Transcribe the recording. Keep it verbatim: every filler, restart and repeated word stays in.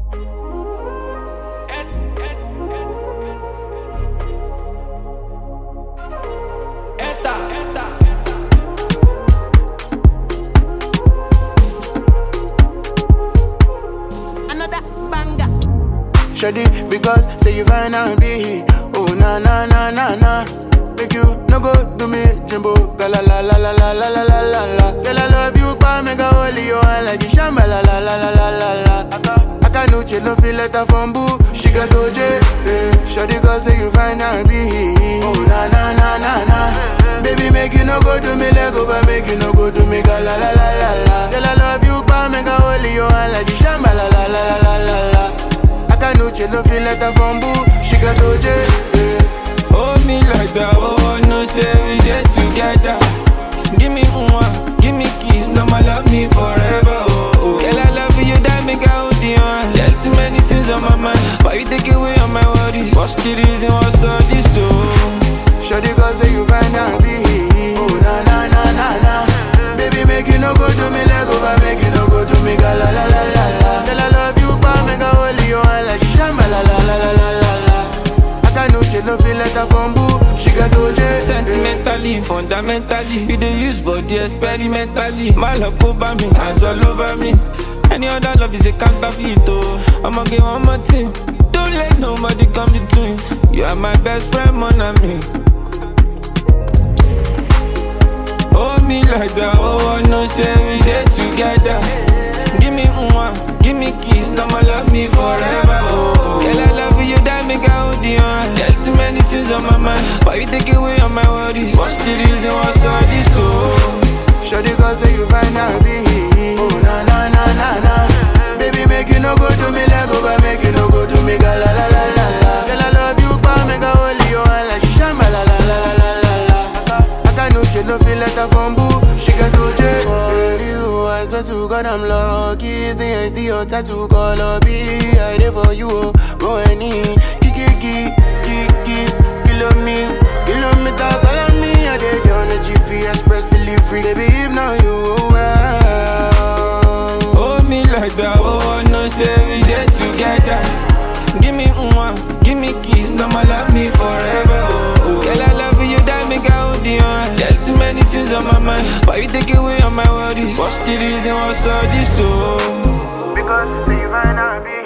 Shady, because say you find out be. Oh na na na na na. Make you no go do me jumbo. La la la la la la la la la la la. Girl I love you, but make a holy you and like you shamba la la la la la la la. I can't no chill, no feel letter from boo. She got O J. Eh. Shady, cause say you find out be. Oh na na na na na. Baby make you no go do me leg over, make you no go do me ga la la la la la. Girl I love you, but make a holy you and like you shamba la la la la la la la. She no feel like a bamboo, she got O J. Yeah. Hold me like that, oh no, say we get together. Give me one, give me kiss, I'ma love me forever. Oh, oh. Girl, I love you, that make I hold you on. There's too many things on my mind, but you take away all my worries. What's the reason, what's all this, oh? Shawty, cause say you find out be. Oh, na na na na na. Baby, make you no go do me leg over, make you no go do me ga la la la la la. Girl, I love you, but make I hold you on like shamba la la la la la la la. I can't no she no feel like a bamboo, she got O J. Sentimentally, fundamentally, you dey use body experimentally. My love over me, hands all over me. Any other love is a counterfeit, oh. I'ma get one more thing, don't let nobody come between. You are my best friend, mon ami. Hold me like that, oh no, say we get together. Give me one, give me kiss, I'ma love me forever, oh. Girl, I love you, that make I hold you on. There's too many things on my mind, but you take away all my worries. What's the reason, what's all this, oh? Shawty, cause say you find out be. Oh, na na na na na. Baby, make you no go do me leg over, make you no go do me ga la la la la la. Girl, I love you, but make I hold you on like shamba la la la la la la la. I can't no she no feel like a bamboo, she got O J. For you, I swear to God I'm lucky. See I see your tattoo color be. I there for you, oh, go any. Kiki kiki kiki, kill me, kill me, talk all me. I did on the G P Express delivery, baby if now you well. Hold me like that, oh no, say we get together. Give me one, give me kiss, I'ma love me forever, oh. Girl, I love you, that make I hold you on. There's too many things on my mind, but you take away all my worries. What's the reason, what's all this, oh? Because say you find out be.